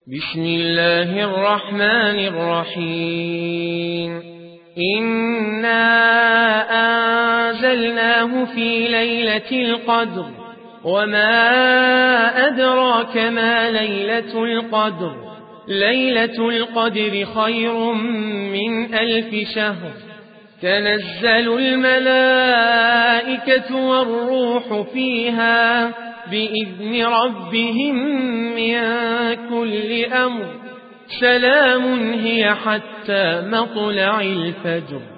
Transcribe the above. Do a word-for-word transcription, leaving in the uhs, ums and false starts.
بسم الله الرحمن الرحيم إنا أنزلناه في ليلة القدر وما أدراك ما ليلة القدر ليلة القدر خير من ألف شهر تنزل الملائكة والروح فيها بإذن ربهم من كل أمر سلام هي حتى مطلع الفجر.